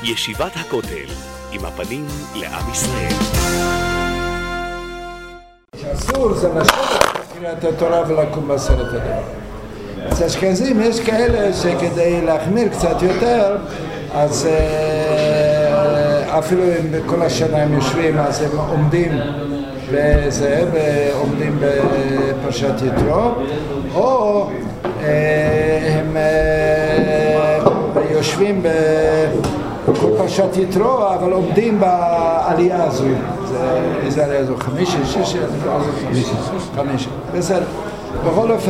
ישיבת הכותל, עם הפנים לעם ישראל. שאסור זה לשבת בקריאת התורה ולקום בעשרת הדיברות. אז אשכנזים יש כאלה שכדי להחמיר קצת יותר, אז אפילו אם כל השנה הם יושבים, אז הם עומדים עומדים בפרשת יתרו, או הם יושבים בכל פרשת יתרו, אבל עומדים בעלייה הזו. איזה עלייה הזו? חמישי, שישי? חמישי. בסדר. בכל אופן,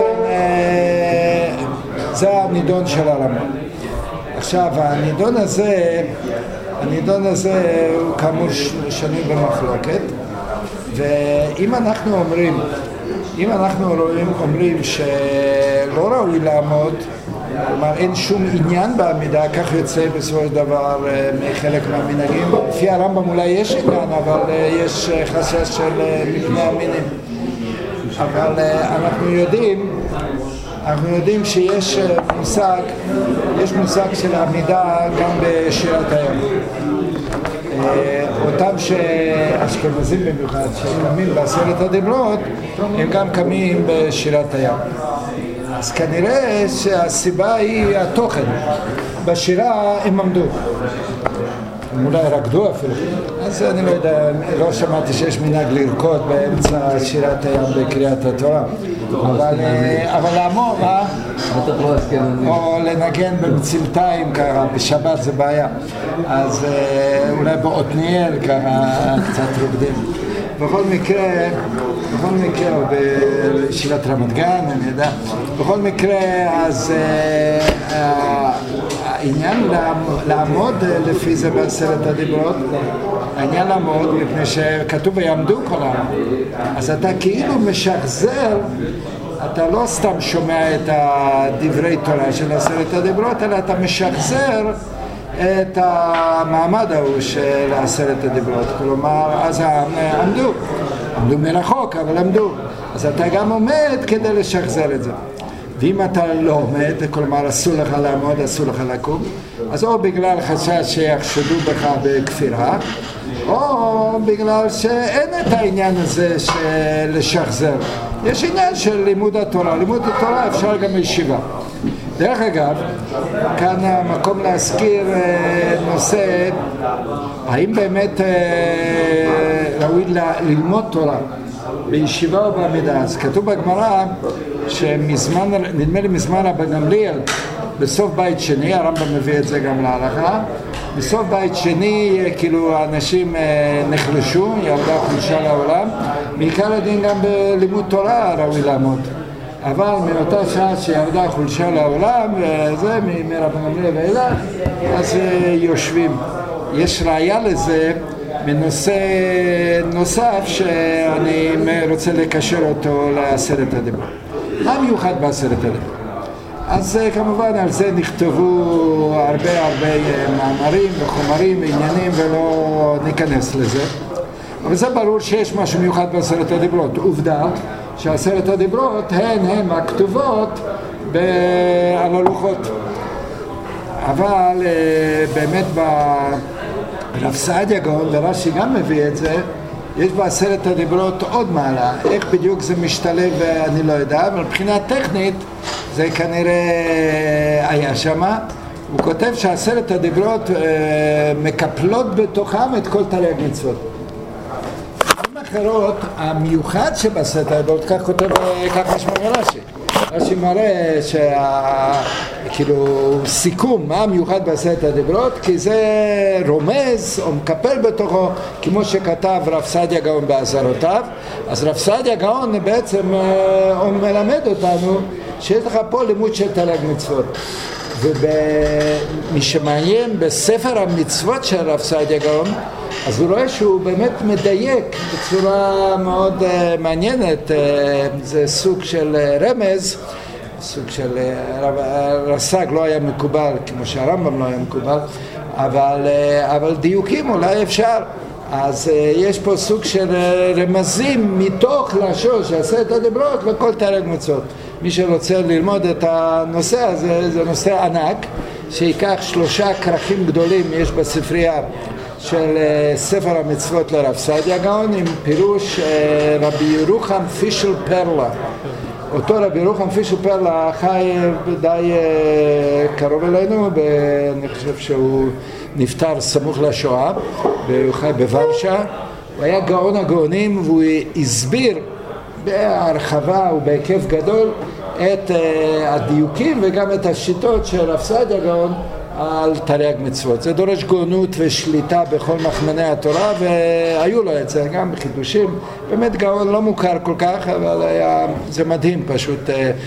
זה הנידון של הרמב"ם. עכשיו, הנידון הזה הוא כאמור שנוי במחלוקת, ואם אנחנו אומרים שלא ראוי לעמוד, כלומר אין שום עניין בעמידה, כך יוצא בסופו של דבר מחלק מהמנהגים. לפי הרמב"ם אולי יש עניין, אבל יש חשש של מפני המינים. אבל אנחנו יודעים שיש מושג של עמידה גם בשירת הים. אותם שאשכנזים במיוחד שקמים בעשרת הדיברות, הם גם קמים בשירת הים. אז כנראה שהסיבה היא התוכן. בשירה הם עמדו. הם אולי רקדו אפילו. אז אני לא יודע, לא שמעתי שיש מנהג לרקוד באמצע שירת הים בקריאת התורה. אבל לעמוד, או לנגן במצלתיים ככה, בשבת זה בעיה. אז אולי בעתניאל ככה קצת רוקדים. בכל מקרה, או בישיבת רמת גן, אני יודע, בכל מקרה, אז העניין לעמוד לפי זה בעשרת הדיברות, העניין לעמוד מפני שכתוב ויעמדו כל העם, אז אתה כאילו משחזר, אתה לא סתם שומע את הדברי תורה של עשרת הדיברות, אלא אתה משחזר את המעמד ההוא של עשרת הדיברות. כלומר, אז עמדו מרחוק, אבל עמדו. אז אתה גם עומד כדי לשחזר את זה. ואם אתה לא עומד, כלומר אסור לך לעמוד, אסור לך לקום, אז או בגלל חשש שיחשדו בך בכפירה, או בגלל שאין את העניין הזה של לשחזר. יש עניין של לימוד התורה. לימוד התורה אפשר גם בישיבה. דרך אגב, כאן המקום להזכיר נושא, האם באמת ראוי ללמוד תורה בישיבה או בעמידה? אז כתוב בגמרא שמזמן, נדמה לי מזמן רבן גמליאל, בסוף בית שני, הרמב"ם מביא את זה גם להלכה, בסוף בית שני כאילו האנשים נחלשו, ירדה חולשה לעולם, בעיקר הדין גם בלימוד תורה ראוי לעמוד. אבל מאותה שעה שירדה חולשה לעולם, וזה מרבן גמליאל ואילך, אז יושבים. יש ראיה לזה מנושא נוסף שאני רוצה לקשר אותו לעשרת הדיברות. מה מיוחד בעשרת הדיברות? אז כמובן על זה נכתבו הרבה מאמרים וחומרים ועניינים ועלא ניכנס לזה. אבל זה ברור שיש משהו מיוחד בעשרת הדיברות. עובדה שעשרת הדיברות הן הכתובות על הלוחות. אבל באמת ברב סעדיה גאון, ורש"י גם מביא את זה, יש בעשרת הדיברות עוד מעלה. איך בדיוק זה משתלב אני לא יודע, אבל מבחינה טכנית זה כנראה היה שמה. הוא כותב שעשרת הדיברות מקפלות בתוכם את כל תרי"ג מצוות. אחרות, המיוחד שבעשרת הדיברות, כך כותב, כך משמע רש"י. רש"י מראה כאילו סיכום מה המיוחד בעשרת הדיברות, כי זה רומז או מקפל בתוכו, כמו שכתב רב סעדיה גאון בעזרותיו. אז רב סעדיה גאון בעצם מלמד אותנו שיש לך פה לימוד של תרי"ג מצוות. ומי שמעניין בספר המצוות של רב סעדיה גאון, אז הוא רואה שהוא באמת מדייק בצורה מאוד מעניינת. זה סוג של רמז, סוג של רס"ג לא היה מקובל, כמו שהרמב"ם לא היה מקובל, אבל דיוקים אולי אפשר. אז יש פה סוג של רמזים מתוך לשון של עשרת הדיברות לכל תרי"ג מצוות. מי שרוצה ללמוד את הנושא הזה, זה נושא ענק, שיקח 3 כרכים גדולים יש בספרייה של ספר המצוות לרב סעדיה גאון עם פירוש רבי ירוחם פישל פרלה. אותו רבי ירוחם פישל פרלה חי די קרוב אלינו, אני חושב שהוא נפטר סמוך לשואה, הוא חי בוורשה. הוא היה גאון הגאונים והוא הסביר בהרחבה ובהיקף גדול את הדיוקים וגם את השיטות של רב סעדיה גאון על תרי"ג מצוות. זה דורש גאונות ושליטה בכל מחמני התורה, והיו לו את זה גם בחידושים. באמת גאון לא מוכר כל כך, אבל זה מדהים פשוט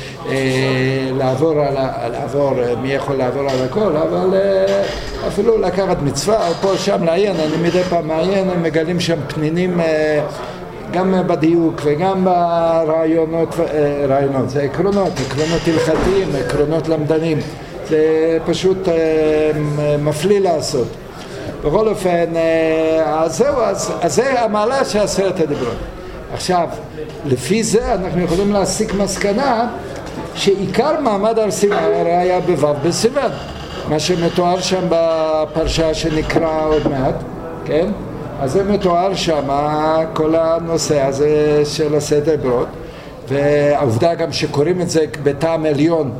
לעבור, מי יכול לעבור על הכל, אבל אפילו לקחת מצווה או פה שם לעיין. אני מדי פעם מעיין, הם מגלים שם פנינים גם בדיוק וגם ברעיונות, זה עקרונות הלכתיים, עקרונות למדנים. זה פשוט מפליא לעשות. בכל אופן, אז זהו, אז זה המעלה של 10 הדיברות. עכשיו, לפי זה אנחנו יכולים להסיק מסקנה שעיקר מעמד הר סיני הרי היה בו' בסיוון, מה שמתואר שם בפרשה שנקרא עוד מעט, כן? אז זה מתואר שם כל הנושא הזה של 10 הדיברות, והעובדה גם שקוראים את זה בטעם עליון,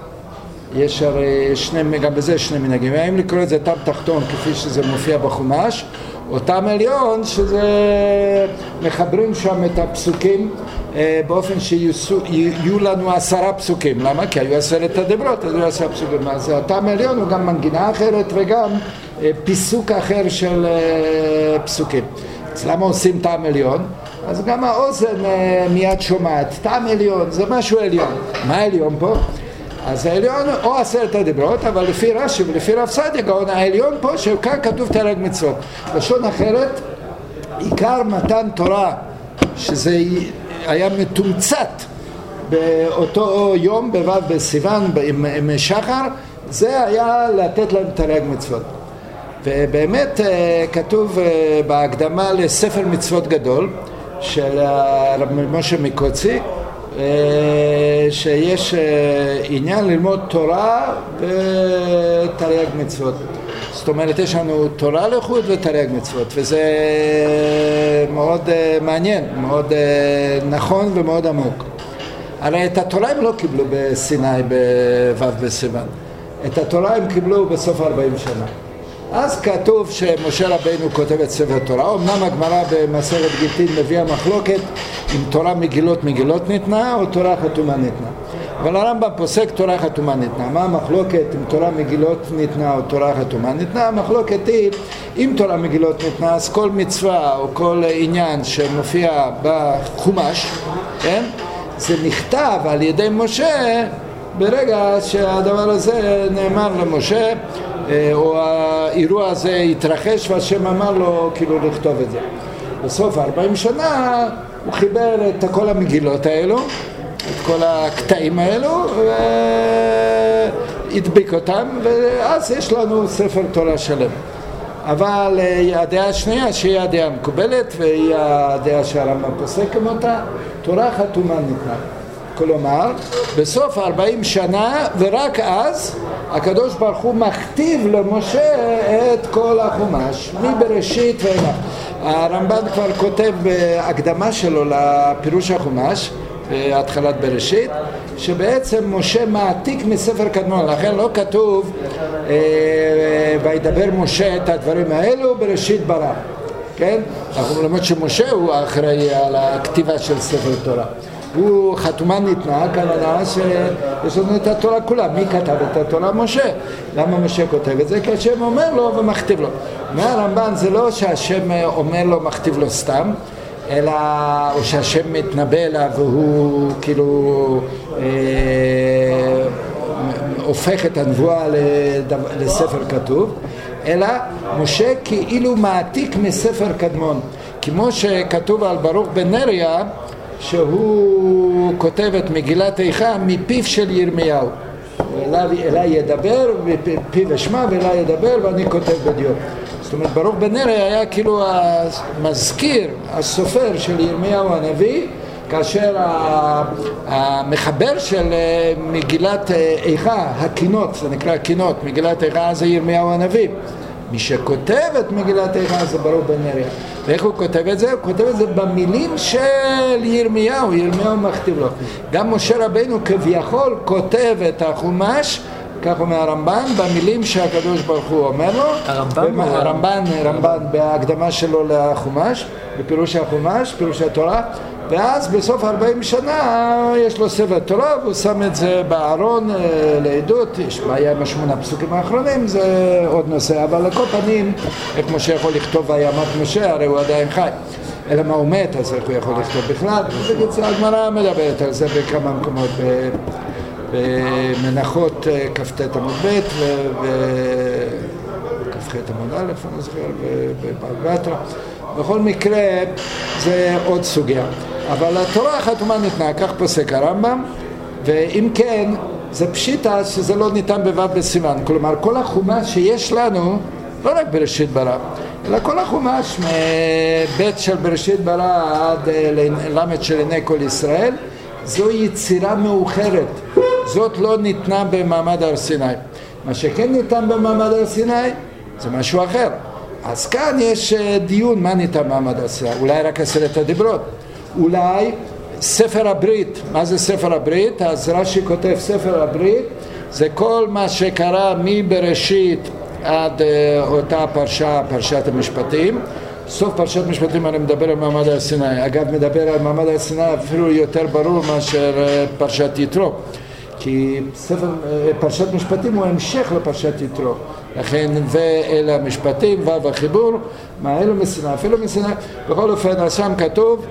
יש הרי גם בזה 2 מנהגים. האם לקרוא את זה טעם תחתון כפי שזה מופיע בחומש, או טעם עליון שזה מחברים שם את הפסוקים באופן שיהיו לנו 10 פסוקים. למה? כי היו 10 הדיברות, אז היו 10 פסוקים. אז הטעם עליון הוא גם מנגינה אחרת וגם פיסוק אחר של פסוקים. אז למה עושים טעם עליון? אז גם האוזן מיד שומעת. טעם עליון זה משהו עליון. מה העליון פה? אז העליון או 10 הדיברות, אבל לפי רש"י ולפי רב סעדיה גאון, העליון פה שכאן כתוב תרי"ג מצוות. לשון אחרת, עיקר מתן תורה, שזה היה מתומצת באותו יום בו' בסיוון עם שחר, זה היה לתת להם תרי"ג מצוות. ובאמת כתוב בהקדמה לספר מצוות גדול של רב משה מקוצי, שיש עניין ללמוד תורה ותרי"ג מצוות. זאת אומרת, יש לנו תורה לחוד ותרי"ג מצוות, וזה מאוד מעניין, מאוד נכון ומאוד עמוק. הרי את התורה הם לא קיבלו בסיני בו' בסיוון, את התורה הם קיבלו בסוף 40 שנה. אז כתוב שמשה רבינו כותב את ספר תורה. אמנם הגמרא במסכת גיטין מביאה מחלוקת אם תורה מגילות ניתנה או תורה חתומה ניתנה, אבל הרמב"ם פוסק תורה חתומה ניתנה. מה המחלוקת אם תורה מגילות ניתנה או תורה חתומה ניתנה? המחלוקת היא אם תורה מגילות ניתנה אז כל מצווה או כל עניין שמופיע בחומש, כן? זה נכתב על ידי משה ברגע שהדבר הזה נאמר למשה, או האירוע הזה התרחש והשם אמר לו כאילו לכתוב את זה. בסוף 40 שנה הוא חיבר את כל המגילות האלו, את כל הקטעים האלו, והדביק אותם, ואז יש לנו ספר תורה שלם. אבל הדעה השנייה שהיא הדעה המקובלת והיא הדעה שהרמב"ם פוסק כמותה, תורה חתומה ניתנה. כלומר, בסוף 40 שנה ורק אז הקדוש ברוך הוא מכתיב למשה את כל החומש מבראשית ואילך. הרמב"ן כבר כותב בהקדמה שלו לפירוש החומש בהתחלת בראשית, שבעצם משה מעתיק מספר קדמון, לכן לא כתוב וידבר משה את הדברים האלו בראשית ברא, כן? אנחנו למרות שמשה הוא האחראי על הכתיבה של ספר תורה. הוא חתומה ניתנה, כנראה שיש לנו את התורה כולה. מי כתב את התורה? משה. למה משה כותב את זה? כי השם אומר לו ומכתיב לו. מהרמב"ן זה לא שהשם אומר לו מכתיב לו סתם, אלא או שהשם מתנבא אליו והוא כאילו הופך את הנבואה לספר כתוב, אלא משה כאילו מעתיק מספר קדמון, כמו שכתוב על ברוך בן נריה שהוא כותב את מגילת איכה מפיו של ירמיהו. אליי ידבר, פיו אשמע ואליי ידבר ואני כותב בדיוק. זאת אומרת, ברוך בן נריה היה כאילו המזכיר, הסופר של ירמיהו הנביא, כאשר המחבר של מגילת איכה, הקינות, זה נקרא קינות, מגילת איכה זה ירמיהו הנביא. מי שכותב את מגילת איכה זה ברוך בן נריה. ואיך הוא כותב את זה? הוא כותב את זה במילים של ירמיהו, ירמיהו מכתיב לו. גם משה רבינו כביכול כותב את החומש, כך אומר הרמב"ן, במילים שהקדוש ברוך הוא אומר לו. הרמב"ן בהקדמה שלו לחומש, בפירוש החומש, פירוש התורה, ואז בסוף 40 שנה יש לו ספר תורה, והוא שם את זה בארון לעדות. יש בעיה עם 8 הפסוקים האחרונים, זה עוד נושא, אבל לכל פנים, איך משה יכול לכתוב וימת משה, הרי הוא עדיין חי. אלא מה הוא מת, אז איך הוא יכול לכתוב בכלל? בקיצור, הגמרא מדברת על זה בכמה מקומות, במנחות כ"ט עמוד ב' וכ"ח עמוד א', אני זוכר, בבבא בתרא. בכל מקרה זה עוד סוגיה. אבל התורה החתומה ניתנה, כך פוסק הרמב"ם, ואם כן, זה פשיטה שזה לא ניתן בו' בסיוון. כלומר, כל החומש שיש לנו, לא רק בראשית ברא, אלא כל החומש מבית של בראשית ברא עד למד של עיני כל ישראל, זו יצירה מאוחרת. זאת לא ניתנה במעמד הר סיני. מה שכן ניתן במעמד הר סיני, זה משהו אחר. אז כאן יש דיון מה ניתן במעמד הר סיני. אולי רק 10 הדיברות. אולי ספר הברית. מה זה ספר הברית? אז רש"י כותב ספר הברית, זה כל מה שקרה מבראשית עד אותה פרשה, פרשת המשפטים. סוף פרשת משפטים אני מדבר על מעמד הר סיני. אגב, מדבר על מעמד הר סיני אפילו יותר ברור מאשר פרשת יתרו. כי פרשת משפטים הוא המשך לפרשת יתרו. לכן, ואלה המשפטים, והחיבור, מה אלו מסיני, אפילו מסיני. בכל אופן, שם כתוב,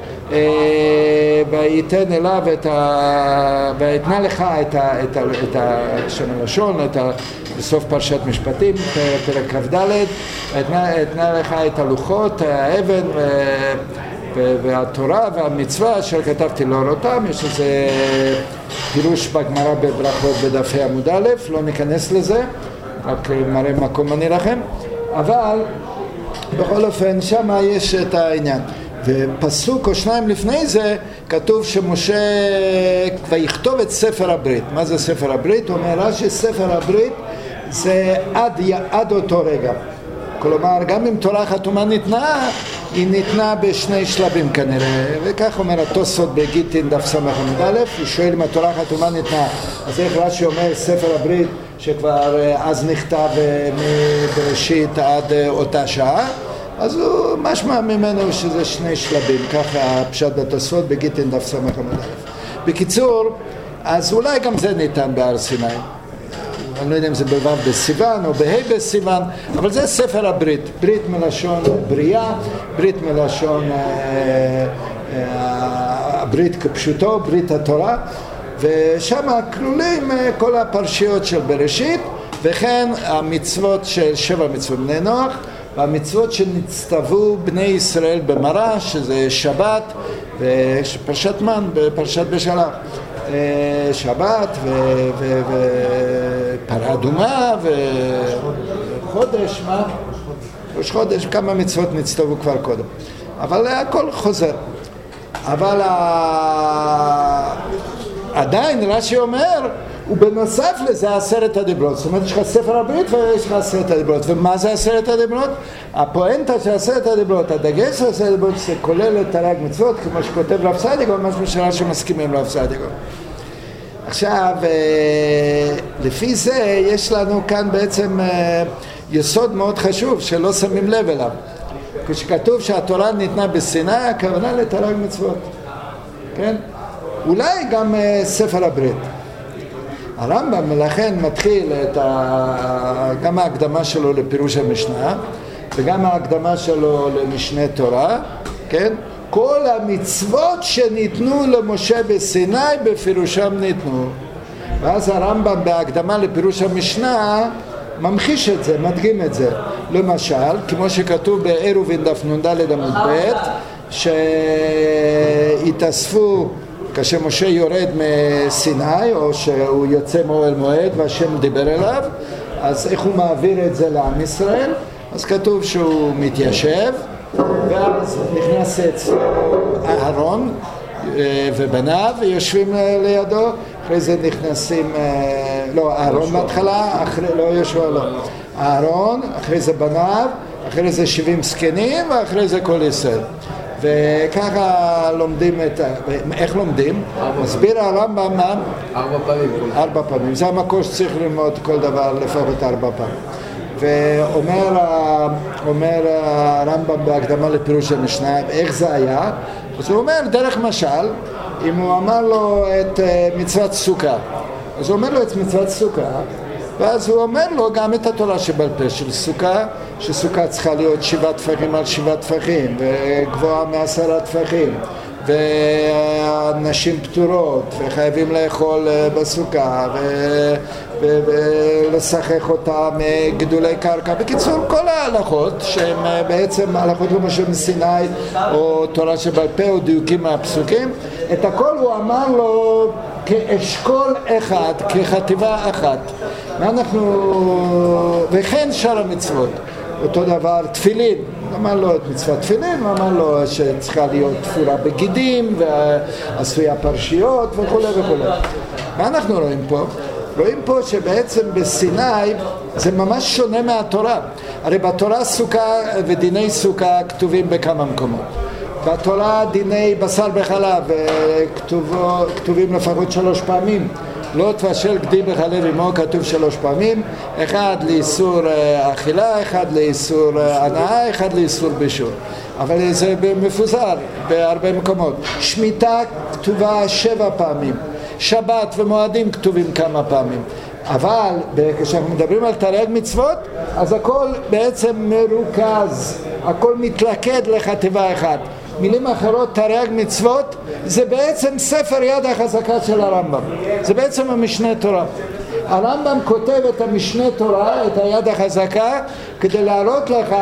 ויתן אליו ויתנה לך את שם הלשון, בסוף פרשת משפטים, פרק כ"ד, ויתנה לך את הלוחות, האבן והתורה והמצווה אשר כתבתי לאורותם. יש איזה פירוש בגמרא בברכות בדפי עמוד א', לא ניכנס לזה, רק מראה מקום אני לכם, אבל בכל אופן שם יש את העניין. ופסוק או שניים לפני זה כתוב שמשה ויכתוב את ספר הברית. מה זה ספר הברית? הוא אומר שספר הברית זה עד אותו רגע. כלומר, גם אם תורה חתומה ניתנה, היא ניתנה בשני שלבים כנראה, וכך אומר התוספות בגיטין דף סמך עמוד א', הוא שואל אם התורה חתומה ניתנה, אז איך רש"י אומר ספר הברית שכבר אז נכתב מבראשית עד אותה שעה, אז הוא משמע ממנו שזה שני שלבים, ככה הפשט בתוספות בגיטין דף סמך עמוד א'. בקיצור, אז אולי גם זה ניתן בהר סיני. אני לא יודע אם זה בו' בסיוון או בה' בסיוון, אבל זה ספר הברית. ברית מלשון בריאה, ברית מלשון הברית כפשוטו, ברית התורה, ושם כלולים כל הפרשיות של בראשית, וכן המצוות של 7 מצוות בני נוח, והמצוות שנצטוו בני ישראל במראה, שזה שבת ופרשת מן בפרשת בשלח. שבת ופרה אדומה וחודש, מה? ראש חודש, כמה מצוות נצטוו כבר קודם. אבל הכל חוזר. אבל עדיין רש"י אומר, ובנוסף לזה 10 הדיברות. זאת אומרת, יש לך ספר הברית ויש לך 10 הדיברות. ומה זה 10 הדיברות? הפואנטה של 10 הדיברות, הדגש של 10 הדיברות, זה כולל את תרי"ג מצוות, כמו שכותב רב צדיק, או משהו שרש"י מסכים עם רב צדיק. עכשיו, לפי זה יש לנו כאן בעצם יסוד מאוד חשוב שלא שמים לב אליו. כשכתוב שהתורה ניתנה בסיני, הכוונה לתרי"ג מצוות. כן? אולי גם ספר הברית. הרמב"ם לכן מתחיל גם ההקדמה שלו לפירוש המשנה וגם ההקדמה שלו למשנה תורה, כן? כל המצוות שניתנו למשה בסיני בפירושם ניתנו. ואז הרמב"ם בהקדמה לפירוש המשנה ממחיש את זה, מדגים את זה. למשל, כמו שכתוב בעירובין דף נ"ד עמוד ב', שהתאספו כאשר משה יורד מסיני, או שהוא יוצא מאוהל מועד והשם דיבר אליו, אז איך הוא מעביר את זה לעם ישראל? אז כתוב שהוא מתיישב, ואז נכנס אצלו אהרון, ובניו יושבים לידו, אחרי זה נכנסים, לא, אהרון בהתחלה, לא יהושע לא, אהרון, אחרי זה בניו, אחרי זה 70 זקנים ואחרי זה כל ישראל. וככה לומדים איך לומדים? מסביר הרמב"ם 4 פעמים. 4 פעמים, זה המקור שצריך ללמוד כל דבר לפחות 4 פעמים. ואומר הרמב"ם בהקדמה לפירוש המשנה, איך זה היה? אז הוא אומר דרך משל, אם הוא אמר לו את מצוות סוכה, אז הוא אומר לו את מצוות סוכה, ואז הוא אומר לו גם את התורה שבעל פה של סוכה, שסוכה צריכה להיות 7 טפחים על 7 טפחים, וגבוהה מ10 טפחים, ונשים פטורות, וחייבים לאכול בסוכה, ולשחק אותה מגדולי קרקע. בקיצור, כל ההלכות שהן בעצם הלכות לא משהו מסיני או תורה שבעל פה או דיוקים מהפסוקים, את הכל הוא אמר לו כאשכול אחד, כחטיבה אחת. וכן שאר המצוות, אותו דבר תפילין, אמר לו את מצוות תפילין, אמר לו שצריכה להיות תפורה בגידים ועשויה פרשיות וכו' וכו'. מה אנחנו רואים פה? רואים פה שבעצם בסיני זה ממש שונה מהתורה. הרי בתורה סוכה ודיני סוכה כתובים בכמה מקומות. בתורה דיני בשר בחלב כתובים לפחות 3 פעמים. לא תבשל גדי בחלב עמו כתוב 3 פעמים, אחד לאיסור אכילה, אחד לאיסור הנאה, אחד לאיסור בישול. אבל זה מפוזר בהרבה מקומות. שמיטה כתובה 7 פעמים. שבת ומועדים כתובים כמה פעמים. אבל כשאנחנו מדברים על תרי"ג מצוות, אז הכל בעצם מרוכז, הכל מתלכד לחטיבה אחת. מילים אחרות, תרי"ג מצוות זה בעצם ספר יד החזקה של הרמב"ם, זה בעצם המשנה תורה. הרמב"ם כותב את המשנה תורה, את היד החזקה, כדי להראות לך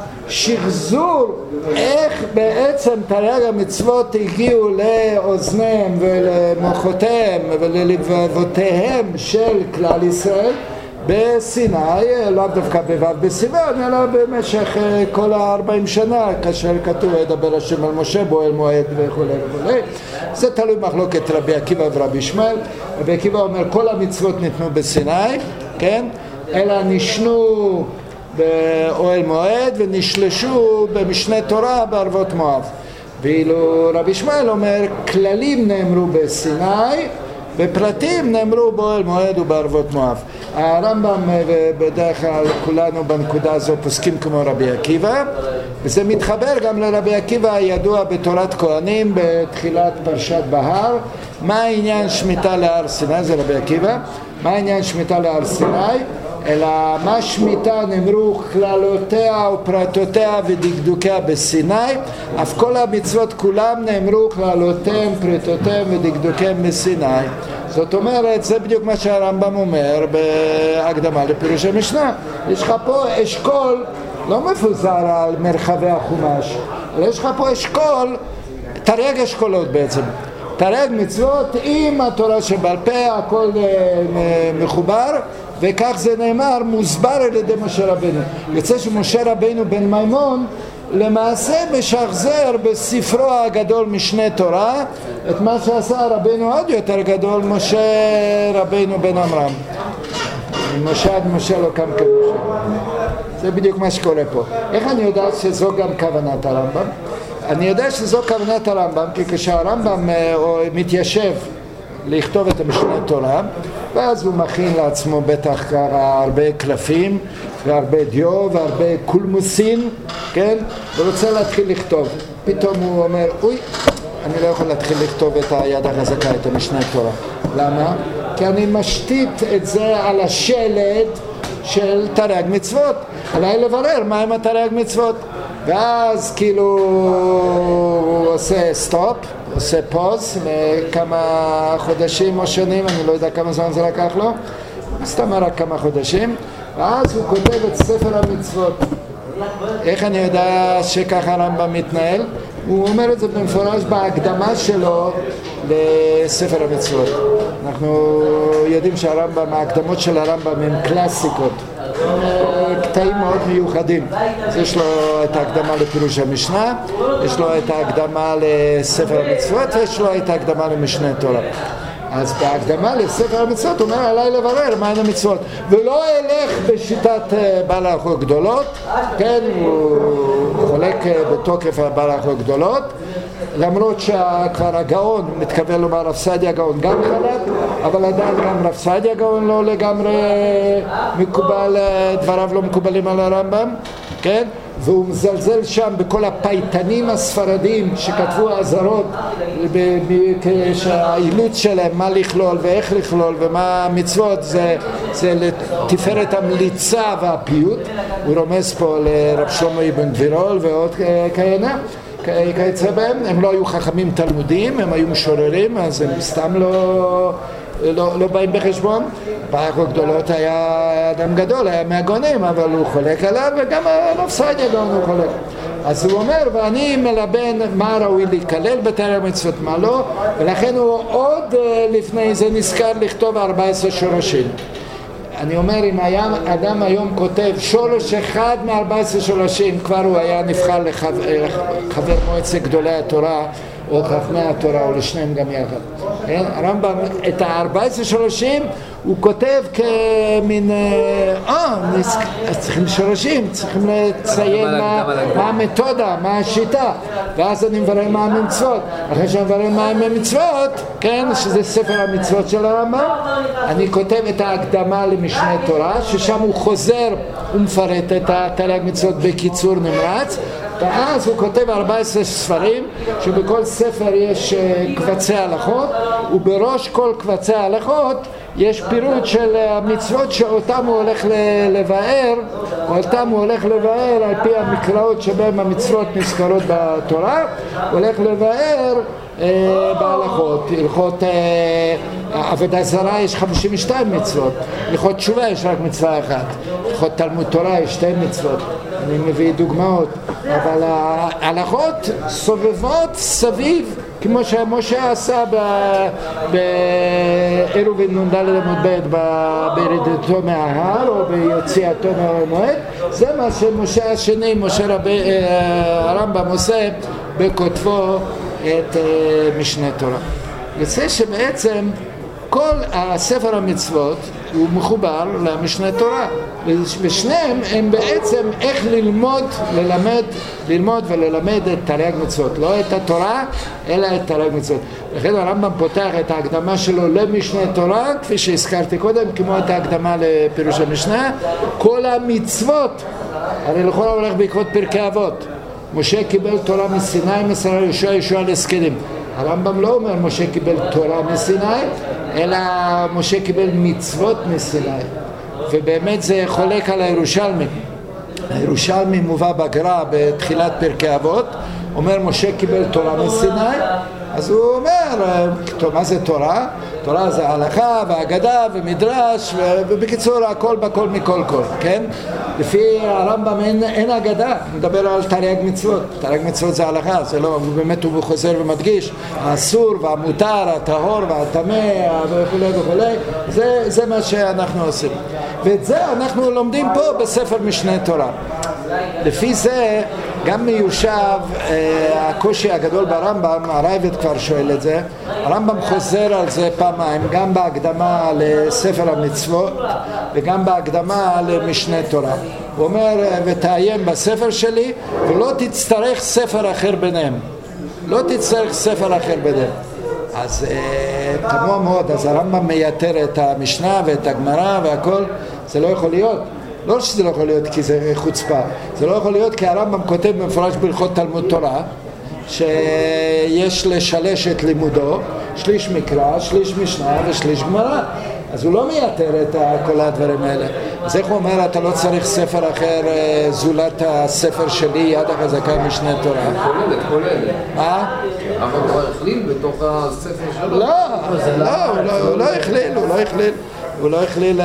שחזור איך בעצם תרי"ג המצוות הגיעו לאוזניהם ולמוחותיהם וללבבותיהם של כלל ישראל בסיני, לאו דווקא בו' בסיוון, אלא במשך כל 40 שנה, כאשר כתוב ידבר השם על משה באוהל מועד וכו' וכו'. זה תלוי מחלוקת רבי עקיבא ורבי ישמעאל. רבי עקיבא אומר כל המצוות ניתנו בסיני, כן? אלא נשנו באוהל מועד ונשלשו במשנה תורה בערבות מואב. ואילו רבי ישמעאל אומר כללים נאמרו בסיני, בפרטים נאמרו באוהל מועד ובערבות מואב. הרמב"ם בדרך כלל כולנו בנקודה הזו פוסקים כמו רבי עקיבא, וזה מתחבר גם לרבי עקיבא הידוע בתורת כהנים בתחילת פרשת בהר. מה העניין שמיטה להר סיני? זה רבי עקיבא. מה העניין שמיטה להר סיני? אלא מה שמיטה נאמרו כללותיה ופרטותיה ודקדוקיה בסיני, אף כל המצוות כולם נאמרו כללותיהם, פרטותיהם ודקדוקיהם בסיני. זאת אומרת, זה בדיוק מה שהרמב"ם אומר בהקדמה לפירוש המשנה. יש לך פה אשכול לא מפוזר על מרחבי החומש, אלא יש לך פה אשכול, תרי"ג אשכולות בעצם. תרי"ג מצוות עם התורה שבעל פה, הכל מחובר, וכך זה נאמר, מוסבר על ידי משה רבנו. יוצא שמשה רבנו בן מימון למעשה משחזר בספרו הגדול משנה תורה את מה שעשה רבנו עוד יותר גדול, משה רבנו בן עמרם. משה לא קם כמשה. זה בדיוק מה שקורה פה. איך אני יודע שזו גם כוונת הרמב"ם? אני יודע שזו כוונת הרמב"ם, כי כשהרמב"ם מתיישב לכתוב את המשנה תורה, ואז הוא מכין לעצמו בטח הרבה קלפים והרבה דיו והרבה קולמוסין, כן? ורוצה להתחיל לכתוב. פתאום הוא אומר, אוי, אני לא יכול להתחיל לכתוב את היד החזקה, את המשנה תורה. למה? כי אני משתית את זה על השלד של תרי"ג מצוות. עליי לברר מהם התרי"ג מצוות. ואז כאילו הוא עושה סטופ, עושה פוז לכמה חודשים או שנים, אני לא יודע כמה זמן זה לקח לו, סתם רק כמה חודשים, ואז הוא כותב את ספר המצוות. איך אני יודע שככה הרמב"ם מתנהל? הוא אומר את זה במפורש בהקדמה שלו לספר המצוות. אנחנו יודעים שהרמב"ם, ההקדמות של הרמב"ם הן קלאסיקות. קטעים מאוד מיוחדים. אז יש לו את ההקדמה לפירוש המשנה, יש לו את ההקדמה לספר המצוות, ויש לו את ההקדמה למשנה תורה. אז בהקדמה לספר המצוות הוא אומר עליי לברר מהן המצוות, ולא אלך בשיטת בעל ההלכות גדולות, כן, הוא חולק בתוקף על בעל ההלכות גדולות, למרות שכבר הגאון, מתכוון לומר רב סעדיה הגאון גם חלק, אבל עדיין גם רב סעדיה הגאון לא לגמרי מקובל, דבריו לא מקובלים על הרמב"ם, כן? והוא מזלזל שם בכל הפייטנים הספרדים שכתבו האזהרות שהאילוץ שלהם מה לכלול ואיך לכלול ומה המצוות זה לתפארת המליצה והפיוט. הוא רומז פה לרב שלמה אבן גבירול ועוד כהנה כיצא בהם. הם לא היו חכמים תלמודיים, הם היו משוררים, אז הם סתם לא באים בחשבון. בהלכות גדולות היה אדם גדול, היה מהגאונים, אבל הוא חולק עליו, וגם הרב סעדיה הגאון הוא חולק. אז הוא אומר, ואני מלבן מה ראוי להיכלל בתרי"ג מצוות, מה לא, ולכן הוא עוד לפני זה נזכר לכתוב 14 שורשים. אני אומר, אם היה אדם היום כותב שורש אחד מ-14 שורשים, כבר הוא היה נבחר לחבר מועצת גדולי התורה, או חכמי התורה, או לשניהם גם יחד. הרמב"ם, את ה-14 שורשים הוא כותב כמין, אז צריכים שורשים, צריכים לציין מה המתודה, מה השיטה, ואז אני מברר מה המצוות. אחרי שאני מברר מה המצוות, כן, שזה ספר המצוות של הרמב"ם, אני כותב את ההקדמה למשנה תורה, ששם הוא חוזר ומפרט את התרי"ג מצוות בקיצור נמרץ, ואז הוא כותב 14 ספרים שבכל ספר יש קבצי הלכות, ובראש כל קבצי ההלכות יש פירוט של המצוות שאותם הוא הולך לבאר, על פי המקראות שבהם המצוות נזכרות בתורה, הוא הולך לבאר בהלכות. הלכות עבודה זרה יש 52 מצוות, הלכות תשובה יש רק מצווה אחת, הלכות תלמוד תורה יש 2 מצוות, אני מביא דוגמאות, אבל ההלכות סובבות סביב, כמו שמשה עשה בעירובין נ"ד עמוד ב' בירידתו מההר או ביציאתו מהמועד. זה מה שמשה השני, הרמב"ם עושה בכותבו את משנה תורה. יוצא שבעצם כל הספר המצוות הוא מחובר למשנה תורה, ושניהם הם בעצם איך ללמוד וללמד את תרי"ג מצוות, לא את התורה אלא את תרי"ג מצוות. לכן הרמב"ם פותח את ההקדמה שלו למשנה תורה, כפי שהזכרתי קודם, כמו את ההקדמה לפירוש המשנה. כל המצוות, הרי לכאורה הולך בעקבות פרקי אבות, משה קיבל תורה מסיני, מסר יהושע, יהושע לזקנים. הרמב"ם לא אומר משה קיבל תורה מסיני, אלא משה קיבל מצוות מסיני, ובאמת זה חולק על הירושלמי. הירושלמי מובא בגר"א בתחילת פרקי אבות, אומר משה קיבל תורה מסיני, אז הוא אומר, מה זה תורה? תורה זה הלכה והאגדה ומדרש, ובקיצור הכל בכל מכל כל, כן? לפי הרמב"ם אין אגדה, מדבר על תרי"ג מצוות. תרי"ג מצוות זה הלכה, זה לא, באמת הוא חוזר ומדגיש, האסור והמותר, הטהור והטמא וכו', זה מה שאנחנו עושים. ואת זה אנחנו לומדים פה בספר משנה תורה. לפי זה גם מיושב הקושי הגדול ברמב"ם, הרייבד כבר שואל את זה, הרמב"ם חוזר על זה פעמיים, גם בהקדמה לספר המצוות וגם בהקדמה למשנה תורה. הוא אומר, ותעיין בספר שלי ולא תצטרך ספר אחר ביניהם, לא תצטרך ספר אחר ביניהם. אז תמוה מאוד, אז הרמב"ם מייתר את המשנה ואת הגמרא והכל, זה לא יכול להיות. לא שזה לא יכול להיות כי זה חוצפה, זה לא יכול להיות כי הרמב"ם כותב במפורש בהלכות תלמוד תורה שיש לשלש את לימודו, שליש מקרא, שליש משנה ושליש גמרא, אז הוא לא מייתר את כל הדברים האלה. אז איך הוא אומר, אתה לא צריך ספר אחר זולת הספר שלי, יד החזקה משנה תורה? כוללת. מה? אבל הוא הכליל בתוך הספר שלו? הוא לא הכליל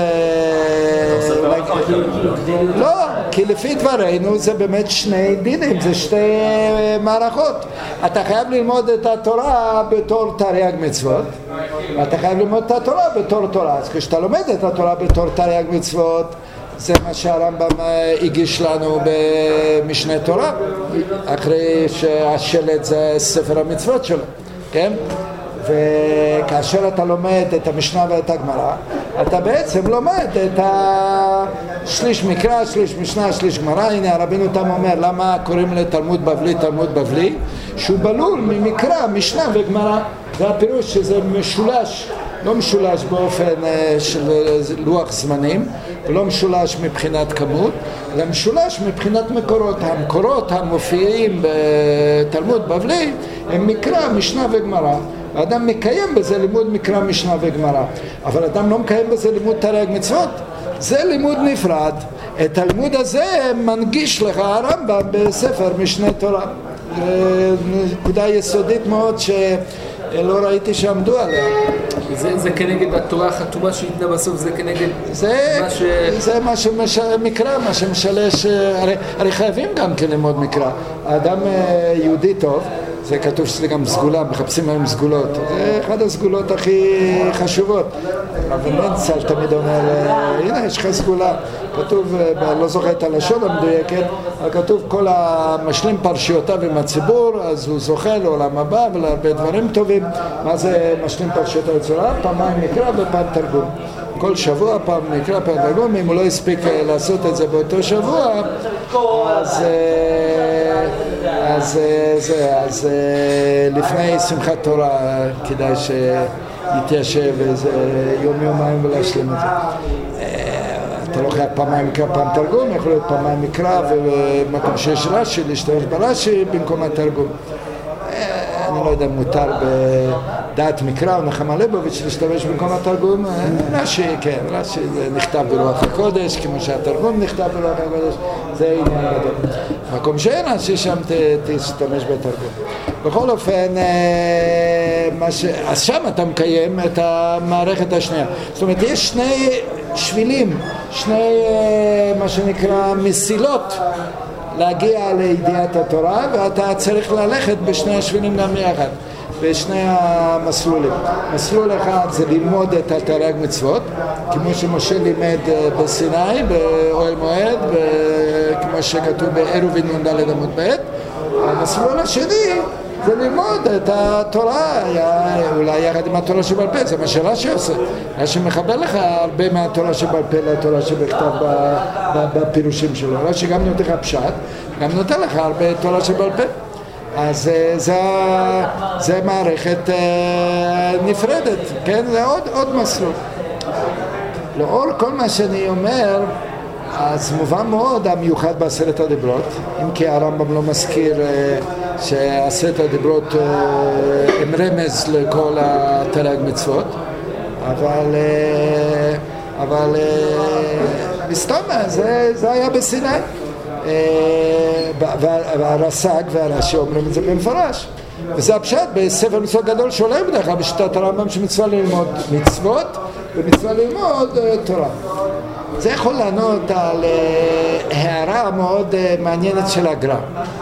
לא, כי לפי דברינו זה באמת שני דינים, זה שתי מערכות. אתה חייב ללמוד את התורה בתור תרי"ג מצוות, ואתה חייב ללמוד את התורה בתור תורה. אז כשאתה לומד את התורה בתור תרי"ג מצוות, זה מה שהרמב"ם הגיש לנו במשנה תורה, אחרי שהשלט זה ספר המצוות שלו, כן? וכאשר אתה לומד את המשנה ואת הגמרא, אתה בעצם לומד את השליש מקרא, שליש משנה, שליש גמרא. הנה הרבינו תם אומר למה קוראים לתלמוד בבלי תלמוד בבלי, שהוא בלול ממקרא, משנה וגמרא. זה הפירוש שזה משולש, לא משולש באופן של לוח זמנים, ולא משולש מבחינת כמות, אלא משולש מבחינת מקורות. המקורות המופיעים בתלמוד בבלי הם מקרא, משנה וגמרא. האדם מקיים בזה לימוד מקרא, משנה וגמרא, אבל אדם לא מקיים בזה לימוד תרי"ג מצוות. זה לימוד נפרד. את הלימוד הזה מנגיש לך הרמב"ם בספר משנה תורה. נקודה יסודית מאוד שלא ראיתי שעמדו עליה. זה כנגד התורה החתומה שהתנה בסוף, זה כנגד זה מה שמקרא, מה שמשלש. הרי חייבים גם כן ללמוד מקרא. האדם יהודי טוב, זה כתוב שזה גם סגולה, מחפשים היום סגולות. זה אחד הסגולות הכי חשובות. אבל מנצל תמיד אומר, הנה יש לך סגולה. כתוב, לא זוכר את הלשון המדויקת, אבל כתוב כל המשלים פרשיותיו עם הציבור, אז הוא זוכה לעולם הבא ולהרבה דברים טובים. מה זה משלים פרשיותיו בצורה? פעמיים נקרא ופעם תרגום. כל שבוע פעם נקרא פעם תרגום. אם הוא לא הספיק לעשות את זה באותו שבוע, אז לפני שמחת תורה כדאי שיתיישב איזה יום-יומיים ולהשלים את זה. אתה לא חייב פעמיים מקרא פעם תרגום, יכול להיות פעמיים מקרא ומקום שיש רש"י, להשתמש ברש"י במקום התרגום. אני לא יודע אם מותר בדעת מקרא או נחמה ליבוביץ' להשתמש במקום התרגום. רש"י, כן, רש"י זה נכתב ברוח הקודש, כמו שהתרגום נכתב ברוח הקודש, זה עניין גדול. מקום שאין רש"י, שם תשתמש בתרגום. בכל אופן, אז שם אתה מקיים את המערכת השנייה. זאת אומרת, יש שני שבילים, שני מה שנקרא מסילות להגיע לידיעת התורה, ואתה צריך ללכת בשני השבילים גם יחד, בשני המסלולים. מסלול אחד זה ללמוד את התרי"ג מצוות, כמו שמשה לימד בסיני, באוהל מועד, כמו שכתוב בעירובין נ"ד עמוד ב'. המסלול השני זה ללמוד את התורה, אולי יחד עם התורה שבעל פה, זה מה שרש"י עושה. רש"י מחבר לך הרבה מהתורה שבעל פה לתורה שבכתב בפירושים שלו. רש"י גם נותן לך פשט, גם נותן לך הרבה תורה שבעל פה. אז זה מערכת נפרדת, כן? זה עוד מסלול. לאור כל מה שאני אומר, אז מובן מאוד המיוחד בעשרת הדיברות, אם כי הרמב"ם לא מזכיר שעשרת הדיברות הם רמז לכל התרי"ג מצוות, אבל מסתמה, זה היה בסיני. והרס"ג והרש"י אומרים את זה במפורש, וזה הפשט בספר מצוות גדול שעולה בדרך כלל בשיטת הרמב"ם, שמצווה ללמוד מצוות ומצווה ללמוד תורה. זה יכול לענות על הערה מאוד מעניינת של הגר"א,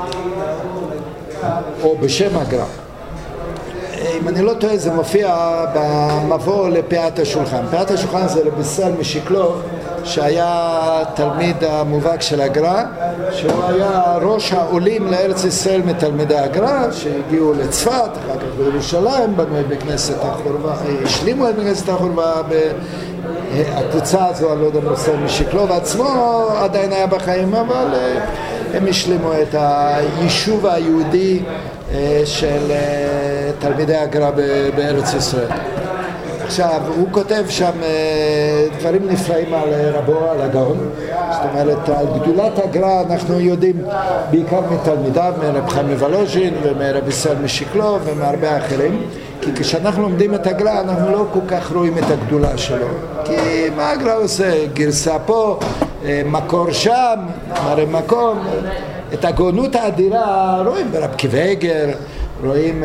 או בשם הגר"א. אם אני לא טועה, זה מופיע במבוא לפאת השולחן. פאת השולחן זה לביסל משיקלוב, שהיה תלמיד המובהק של הגר"א, שהוא היה ראש העולים לארץ ישראל מתלמידי הגר"א, שהגיעו לצפת, אחר כך בירושלים, בנו את בכנסת החורבה, השלימו את בכנסת החורבה. הקבוצה הזו, אני לא יודע, ביסל משיקלוב עצמו עדיין היה בחיים, אבל הם השלימו את היישוב היהודי של תלמידי הגר"א בארץ ישראל. עכשיו, הוא כותב שם דברים נפלאים על רבו, על הגאון. זאת אומרת, על גדולת הגר"א אנחנו יודעים בעיקר מתלמידיו, מרב חיים מוולוז'ין ומרב ישראל משיקלוב ומהרבה אחרים. כי כשאנחנו לומדים את הגר"א אנחנו לא כל כך רואים את הגדולה שלו. כי מה הגר"א עושה? גרסה פה, מקור שם, מראה מקום. את הגאונות האדירה רואים ברב קיוויגר, רואים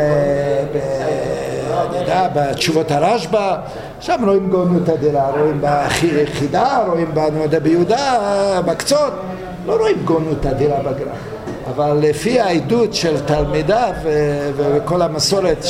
בתשובות הרשב"א, שם רואים גאונות אדירה, רואים בחידה, רואים ביהודה, בקצות, לא רואים גאונות אדירה בגר"א. אבל לפי העדות של תלמידיו וכל המסורת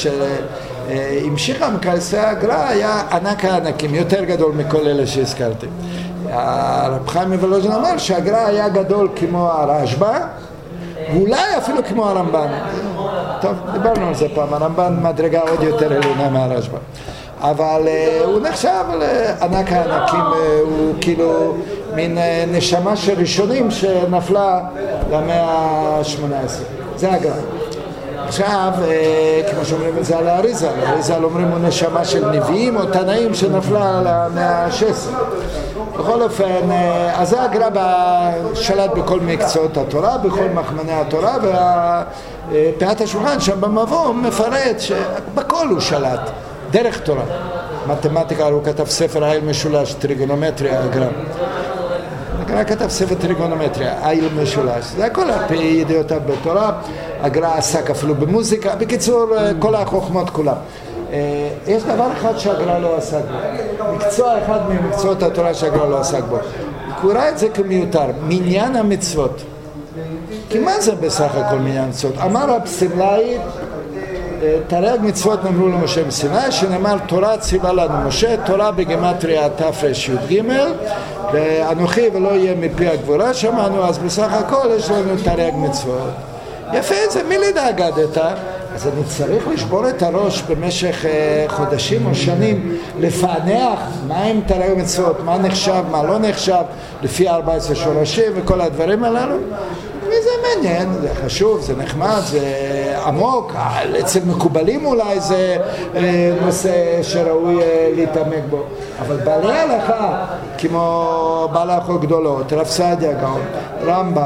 שהמשיכה מקייסי הגר"א, היה ענק הענקים, יותר גדול מכל אלה שהזכרתי. הרב חיים מוולוז'ין אומר שהגר"א היה גדול כמו הרשב"א, ואולי אפילו כמו הרמב"ן. טוב, דיברנו על זה פעם, הרמב"ן מדרגה עוד יותר עליונה מהרשב"א. אבל הוא נחשב לענק הענקים, הוא כאילו מין נשמה של ראשונים שנפלה למאה ה-18. זה הגר"א. עכשיו, כמו שאומרים את זה על האריז"ל, האריז"ל אומרים הוא נשמה של נביאים או תנאים שנפלה למאה ה-16. בכל אופן, אז זה הגר"א שלט בכל מקצועות התורה, בכל מחמני התורה, ופאת השולחן שם במבוא מפרט שבכל הוא שלט, דרך תורה. מתמטיקה, הוא כתב ספר העיל משולש, טריגונומטריה, הגר"א כתב ספר טריגונומטריה, העיל משולש, זה הכל על פי ידיעותיו בתורה. הגר"א עסק אפילו במוזיקה, בקיצור כל החוכמות כולם. יש דבר אחד שהגר"א לא עסק בו, מקצוע אחד ממקצועות התורה שהגר"א לא עסק בו, הוא ראה את זה כמיותר, מניין המצוות. כי מה זה בסך הכל מניין המצוות? אמר רב סמלאי, תרי"ג מצוות נאמרו למשה בסיני, שנאמר תורה ציווה לנו משה, תורה בגימטריה תרי"ג, ואנוכי ולא יהיה מפי הגבורה שמענו, אז בסך הכל יש לנו תרי"ג מצוות. יפה, זה מי לדאגדת? אז אני צריך לשבור את הראש במשך חודשים או שנים, לפענח מה הם תרי"ג מצוות, מה נחשב, מה לא נחשב, לפי 14 שורשים וכל הדברים הללו. וזה מעניין, זה חשוב, זה נחמד, זה עמוק, אצל מקובלים אולי זה נושא שראוי להתעמק בו. אבל בעלי הלכה, כמו בעלי הלכות גדולות, רב סעדיה גאון, רמב"ם,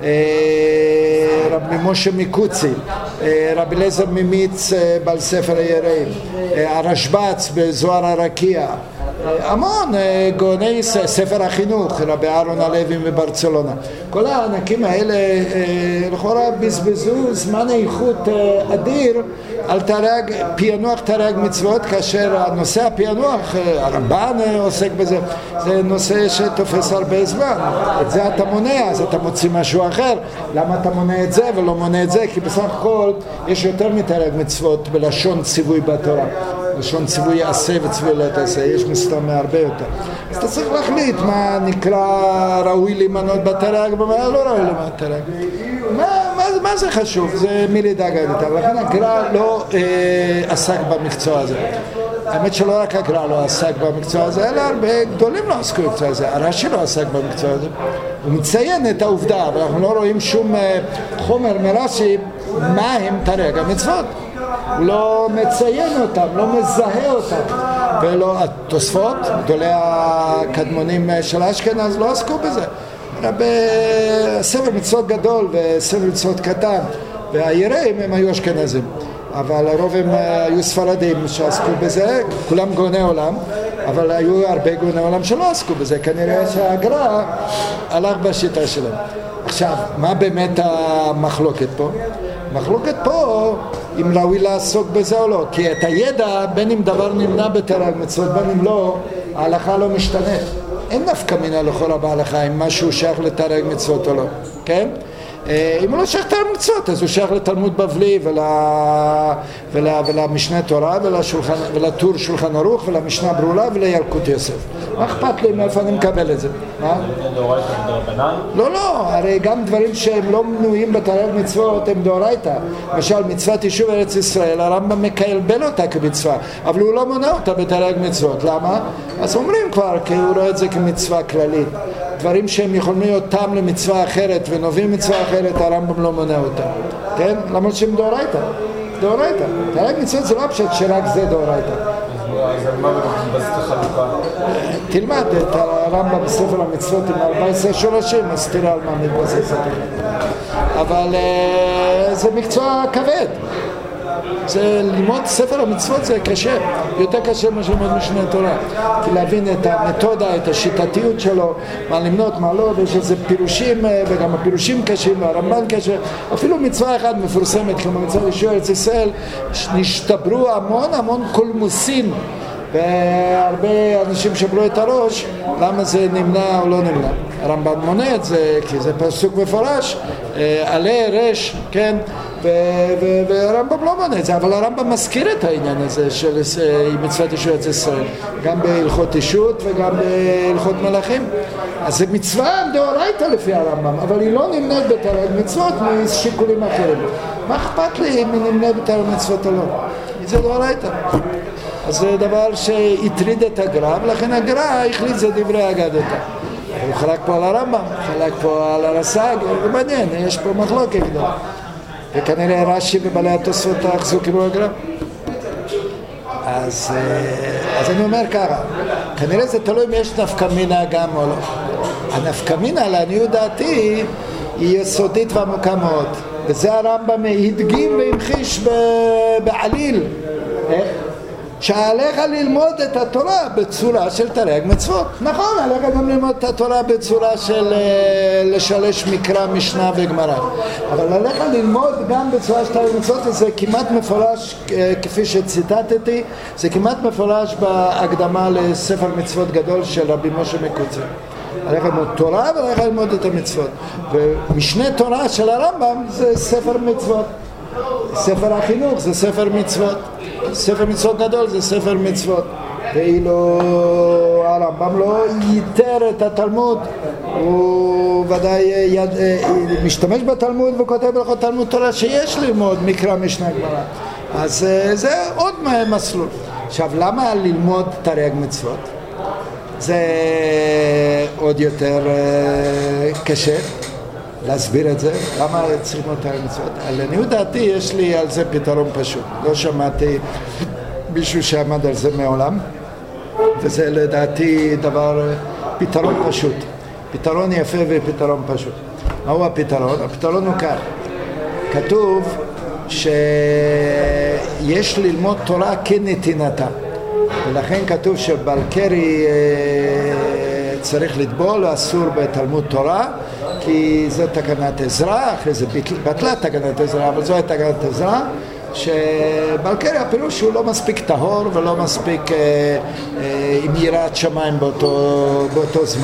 רבי משה מקוצי, רבי אליעזר ממיץ בעל ספר היראים, הרשב"ץ בזוהר הרקיע, המון גאוני ספר החינוך, רבי אהרון הלוי מברצלונה. כל הענקים האלה לכאורה בזבזו זמן איכות אדיר על פענוח תרי"ג מצוות, כאשר הנושא הפענוח, הרמב"ן עוסק בזה, זה נושא שתופס הרבה זמן. את זה אתה מונע, אז אתה מוציא משהו אחר. למה אתה מונע את זה ולא מונע את זה? כי בסך הכל יש יותר מתרי"ג מצוות בלשון ציווי בתורה. לשון ציווי עשה וציווי לא תעשה, יש מסתמא הרבה יותר. אז אתה צריך להחליט מה נקרא ראוי להימנות בתרי"ג ומה לא ראוי להימנות בתרי"ג. מה זה חשוב? זה מי לדאגת. לכן הגר"א לא עסק במקצוע הזה. האמת שלא רק הגר"א לא עסק במקצוע הזה, אלא הרבה גדולים לא עסקו במקצוע הזה. הרש"י לא עסק במקצוע הזה. הוא מציין את העובדה, אבל אנחנו לא רואים שום חומר מרש"י מה הם תרי"ג המצוות. הוא לא מציין אותם, לא מזהה אותם. ולא, התוספות, גדולי הקדמונים של אשכנז לא עסקו בזה. בספר מצוות גדול וספר מצוות קטן, והיראים הם היו אשכנזים. אבל הרוב הם היו ספרדים שעסקו בזה, כולם גאוני עולם, אבל היו הרבה גאוני עולם שלא עסקו בזה. כנראה שהגר"א הלך בשיטה שלהם. עכשיו, מה באמת המחלוקת פה? מחלוקת פה אם ראוי לעסוק בזה או לא, כי את הידע, בין אם דבר נמנע בתרי"ג מצוות, בין אם לא, ההלכה לא משתנה. אין נפקא מינה לכאורה בהלכה אם משהו שייך לתרי"ג מצוות או לא, כן? אם הוא לא שייך לתרי"ג מצוות, אז הוא שייך לתלמוד בבלי ולמשנה תורה ולטור שולחן ערוך ולמשנה ברורה ולילקוט יוסף. מה אכפת לי מאיפה אני מקבל את זה? מה? לא, הרי גם דברים שהם לא מנויים בתרי"ג מצוות הם דאורייתא. למשל מצוות יישוב ארץ ישראל, הרמב"ם מקבל אותה כמצווה, אבל הוא לא מונה אותה בתרי"ג מצוות. למה? אז אומרים כבר, כי הוא רואה את זה כמצווה כללית. דברים שהם יכולים להיות טעם למצווה אחרת ונובעים מצווה אחרת, הרמב"ם לא מונה אותם, כן? למרות שהם דאורייתא. תרי"ג מצוות זה לא פשוט שרק זה דאורייתא. אז על מה מתבססת החלוקה? תלמד את הרמב"ם בספר המצוות עם 14 שורשים, אז תראה על מה מתבססת. אבל זה מקצוע כבד. זה ללמוד ספר המצוות זה קשה, יותר קשה מה שלמוד משנה תורה, כי להבין את המתודה, את השיטתיות שלו, מה למנות, מה לא, ויש איזה פירושים, וגם הפירושים קשים, והרמב"ן קשה. אפילו מצווה אחת מפורסמת כמו מצוות יישוב ארץ ישראל, נשתברו המון קולמוסים, והרבה אנשים שברו את הראש למה זה נמנע או לא נמנע. הרמב"ן מונה את זה, כי זה פסוק מפורש, עלה רש, כן, והרמב"ם לא מונה את זה, אבל הרמב"ם מזכיר את העניין הזה של מצוות ישועת ישראל, גם בהלכות אישות וגם בהלכות מלאכים. אז זה מצווה דאורייתא לפי הרמב"ם, אבל היא לא נמנית בתרי"ג מצוות משיקולים אחרים. מה אכפת לי אם היא נמנית בתרי"ג מצוות או לא? זה דאורייתא. אז זה דבר שהטריד את הגר"א, ולכן הגר"א החליט זה דברי אגדתא. הוא חלק פה על הרמב"ם, חלק פה על הרס"ג, זה מעניין, יש פה מחלוקת גדולה. וכנראה רש"י ובעלי התוספות אחזו כמו הגר"א. אז אני אומר ככה, כנראה זה תלוי אם יש נפקא מינה גם או לא. הנפקא מינה, לעניות דעתי, היא יסודית ועמוקה מאוד. וזה הרמב"ם הדגים והמחיש בעליל. שעליך ללמוד את התורה בצורה של תרי"ג מצוות. נכון, עליך גם ללמוד את התורה בצורה של לשלש מקרא, משנה וגמרא. אבל עליך ללמוד גם בצורה של תרי"ג מצוות, זה כמעט מפורש, כפי שציטטתי, זה כמעט מפורש בהקדמה לספר מצוות גדול של רבי משה מקוצר. עליך ללמוד תורה ועליך ללמוד את המצוות. ומשנה תורה של הרמב"ם זה ספר מצוות. ספר החינוך זה ספר מצוות. ספר מצוות גדול זה ספר מצוות. ואילו הרמב"ם לא ייתר את התלמוד, הוא ודאי משתמש בתלמוד וכותב בלכות תלמוד תורה שיש ללמוד מקרא משנה גמרא. אז זה עוד מסלול. עכשיו, למה ללמוד תרי"ג מצוות? זה עוד יותר קשה להסביר את זה, למה צריכים אותה מצוות. לעניות דעתי יש לי על זה פתרון פשוט, לא שמעתי מישהו שעמד על זה מעולם, וזה לדעתי פתרון פשוט, פתרון יפה ופתרון פשוט. מהו הפתרון? הפתרון הוא כך, כתוב שיש ללמוד תורה כנתינתה, ולכן כתוב שבלקרי צריך לטבול, אסור בתלמוד תורה, כי זו תקנת עזרא, אחרי זה בטלה תקנת עזרא, אבל זו הייתה תקנת עזרא, שבלקרי הפירוש הוא לא מספיק טהור ולא מספיק עם יראת שמיים באותו זמן.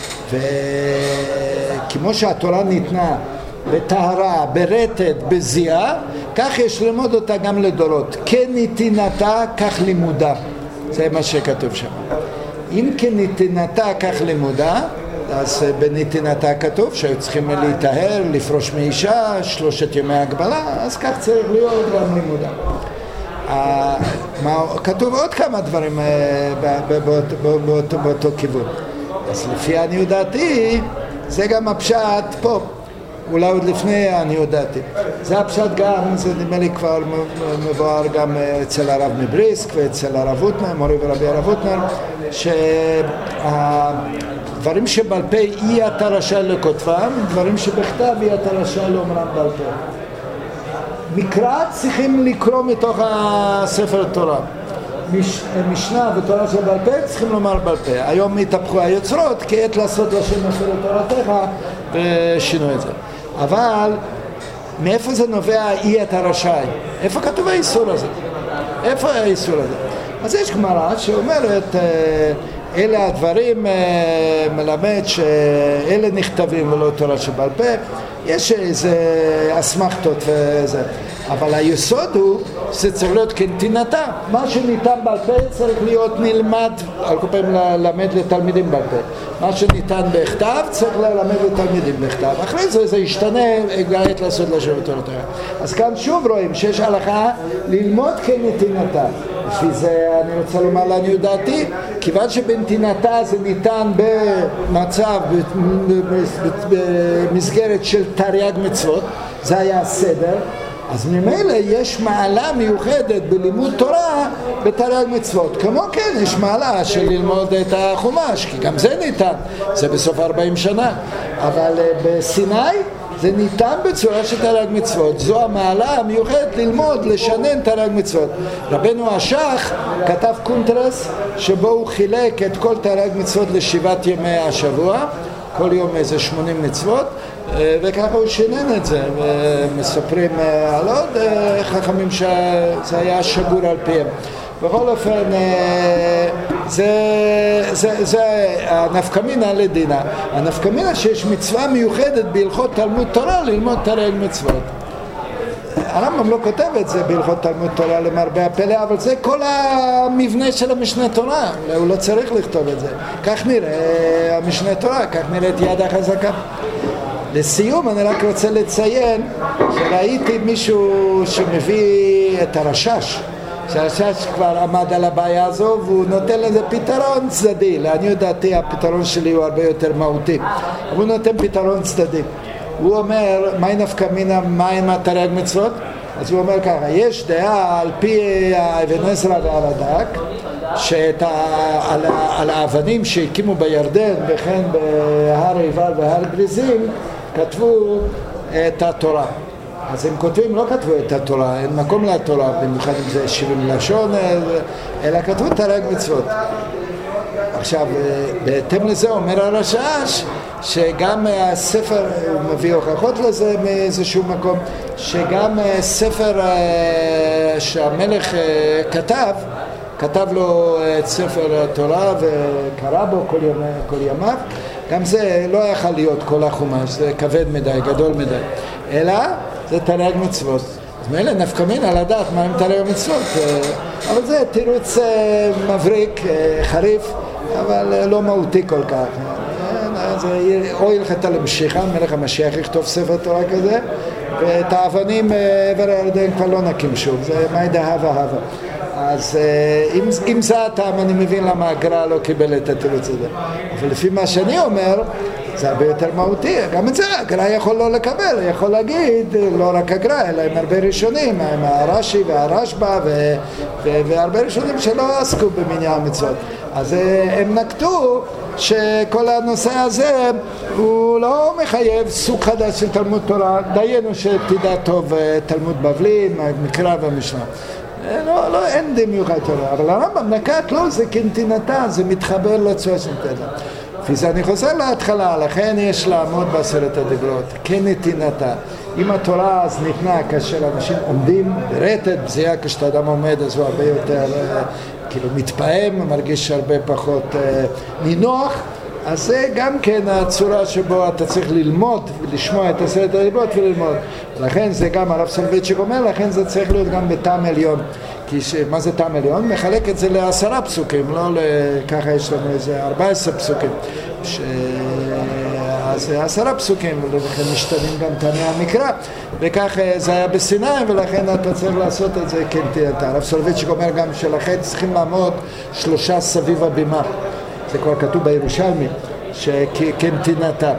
וכמו שהתורה ניתנה בטהרה, ברטט, בזיעה, כך יש ללמוד אותה גם לדורות. כנתינתה, כך לימודה. זה מה שכתוב שם. אם כנתינתה, כך לימודה, אז בנתינתה כתוב שהיו צריכים להיטהר, לפרוש מאישה, 3 ימי הגבלה, אז כך צריך להיות גם לימודה. כתוב עוד כמה דברים באותו כיוון. אז לפי עניות דעתי, זה גם הפשט פה. אולי עוד לפני עניות דעתי. זה הפשט גם, זה נדמה לי כבר מבואר גם אצל הרב מבריסק ואצל הרב הוטנר, מורי ורבי הרב הוטנר, שהדברים שבעל פה אי אתה רשאי לכותבם, דברים שבכתב אי אתה רשאי לאומרם בעל פה. מקרא צריכים לקרוא מתוך הספר תורה. משנה ותורה של בעל פה צריכים לומר בעל פה. היום התהפכו היוצרות, כי עת לעשות לשם אפילו תורתך, ושינו את זה. אבל מאיפה זה נובע אי אתה רשאי? איפה כתוב האיסור הזה? איפה האיסור הזה? אז יש גמרא שאומרת, אלה הדברים מלמד שאלה נכתבים ולא תורה שבעל פה, יש איזה אסמכתות וזה, אבל היסוד הוא שזה צריך להיות כנתינתה. מה שניתן בעל פה צריך להיות נלמד, על כל פעמים ללמד לתלמידים בעל פה. מה שניתן בכתב צריך ללמד לתלמידים בכתב. אחרי זה ישתנה, גאית לעשות לשם תורתך. אז כאן שוב רואים שיש הלכה ללמוד כנתינתה. לפי זה אני רוצה לומר לעניות דעתי, כיוון שבנתינתה זה ניתן במצב, במסגרת של תרי"ג מצוות, זה היה הסדר, אז ממילא יש מעלה מיוחדת בלימוד תורה בתרי"ג מצוות. כמו כן יש מעלה של ללמוד את החומש, כי גם זה ניתן, זה בסוף 40 שנה, אבל בסיני זה ניתן בצורה של תרי"ג מצוות. זו המעלה המיוחדת ללמוד, לשנן תרי"ג מצוות. רבנו השח כתב קונטרס שבו הוא חילק את כל תרי"ג מצוות ל7 ימי השבוע, כל יום איזה 80 מצוות, וככה הוא שינן את זה, ומספרים על עוד חכמים שזה היה שגור על פיהם. בכל אופן, זה הנפקמינה לדינה. הנפקמינה שיש מצווה מיוחדת בהלכות תלמוד תורה ללמוד תרי"ג מצוות. הרמב"ם לא כותב את זה בהלכות תלמוד תורה למרבה הפלא, אבל זה כל המבנה של המשנה תורה, הוא לא צריך לכתוב את זה. כך נראה המשנה תורה, כך נראית יד החזקה. לסיום אני רק רוצה לציין שראיתי מישהו שמביא את הרשש, שהרשש כבר עמד על הבעיה הזו והוא נותן לזה פתרון צדדי. לעניות דעתי הפתרון שלי הוא הרבה יותר מהותי, הוא נותן פתרון צדדי. הוא אומר, מהי נפקא מינה, מהי תרי"ג מצוות? אז הוא אומר ככה, יש דעה על פי אבן עזרא והרד"ק, על האבנים שהקימו בירדן וכן בהר עיבל והר גריזים, כתבו את התורה. אז הם כותבים, לא כתבו את התורה, אין מקום לתורה, במיוחד אם זה 70 לשון, אלא כתבו תרי"ג מצוות. עכשיו, בהתאם לזה אומר הרשש, שגם הספר, הוא מביא הוכחות לזה מאיזשהו מקום, שגם ספר שהמלך כתב לו את ספר התורה וקרא בו כל ימיו, גם זה לא יכול להיות כל החומש, זה כבד מדי, גדול מדי, אלא זה תרי"ג מצוות. אז מילא נפקא מינה לדעת מה הם תרי"ג מצוות, אבל זה תירוץ מבריק, חריף, אבל לא מהותי כל כך. אז או הלכתה למשיחה, מלך המשיח יכתוב ספר תורה כזה, ואת האבנים עבר הירדן כבר לא נקים שוב, זה מאי דהבה הווה. אז אם זה הטעם אני מבין למה הגר"א לא קיבל את התירוץ הזה. אבל לפי מה שאני אומר, זה הרבה יותר מהותי. גם את זה הגר"א יכול לא לקבל, יכול להגיד, לא רק הגר"א, אלא עם הרבה ראשונים, עם הרש"י והרשב"א והרבה ראשונים שלא עסקו במניין המצוות. אז הם נקטו שכל הנושא הזה הוא לא מחייב סוג חדש של תלמוד תורה, דיינו שתדע טוב תלמוד בבלי, מקרא ומשנה. לא, אין די מיוחד תורה, אבל הרמב"ם נקט לא, זה כנתינתה, זה מתחבר לצורה של תדע. לפי זה אני חוזר להתחלה, לכן יש לעמוד בעשרת הדיברות, כנתינתה. אם התורה אז ניתנה כאשר אנשים עומדים ברטט, בזיעה כשאתה אדם עומד, אז הוא הרבה יותר כאילו מתפעם, מרגיש הרבה פחות נינוח, אז זה גם כן הצורה שבו אתה צריך ללמוד ולשמוע את עשרת הדיברות וללמוד. לכן זה גם הרב סולובייצ'יק אומר, לכן זה צריך להיות גם בטעם עליון. כי מה זה טעם עליון? מחלק את זה ל10 פסוקים, לא ככה יש לנו איזה 14 פסוקים. אז 10 פסוקים, ולכן משתנים גם טעמי המקרא, וכך זה היה בסיני, ולכן אתה צריך לעשות את זה כנתינתה. הרב סולובייצ'יק אומר גם שלכן צריכים לעמוד 3 סביב הבימה. זה כבר כתוב בירושלמי, שכנתינתה.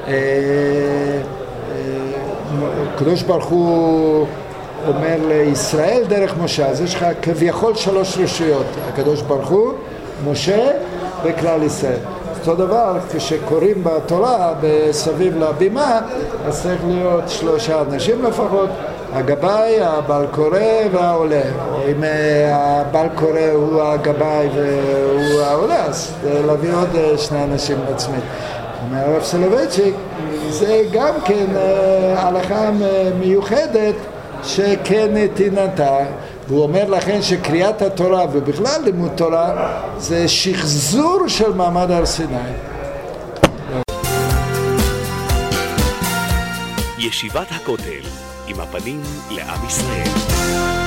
הקדוש ברוך הוא אומר לישראל דרך משה, אז יש לך כביכול 3 רשויות, הקדוש ברוך הוא, משה וכלל ישראל. אותו דבר, כשקוראים בתורה בסביב לבימה, אז צריך להיות 3 אנשים לפחות, הגבאי, הבעל קורא והעולה. אם הבעל קורא הוא הגבאי והוא העולה, אז להביא עוד 2 אנשים בעצמי. אומר הרב סולובייצ'יק, זה גם כן הלכה מיוחדת שכנתינתה. והוא אומר לכן שקריאת התורה ובכלל לימוד תורה זה שחזור של מעמד הר סיני. ישיבת הכותל עם הפנים לעם ישראל.